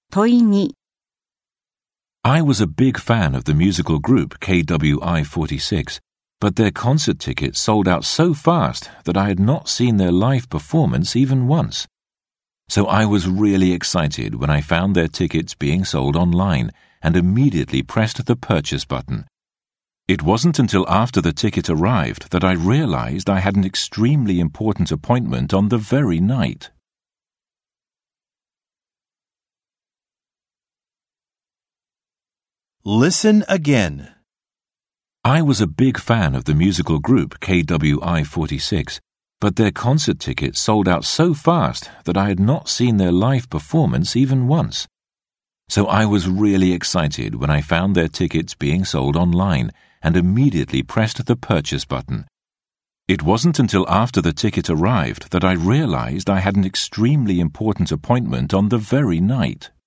問い2 I was a big fan of the musical group KWI-46, but their concert tickets sold out so fast that I had not seen their live performance even once. So I was really excited when I found their tickets being sold online and immediately pressed the purchase button. It wasn't until after the ticket arrived that I realized I had an extremely important appointment on the very night. Listen again. I was a big fan of the musical group KWI-46, but their concert tickets sold out so fast that I had not seen their live performance even once. So I was really excited when I found their tickets being sold online and immediately pressed the purchase button. It wasn't until after the ticket arrived that I realized I had an extremely important appointment on the very night.